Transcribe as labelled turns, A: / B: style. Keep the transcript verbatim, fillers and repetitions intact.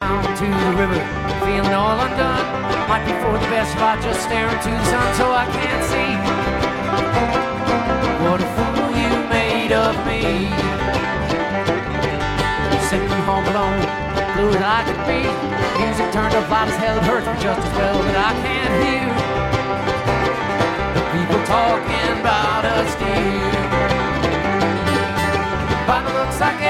A: down to the river, feeling all undone. Might be for the best if I just stare into the sun so I can't see what a fool you made of me. Sitting home alone, blue as I could be. Music turned up loud as hell, it hurts me just as well that I can't hear the people talking about us, dear. By the looks I get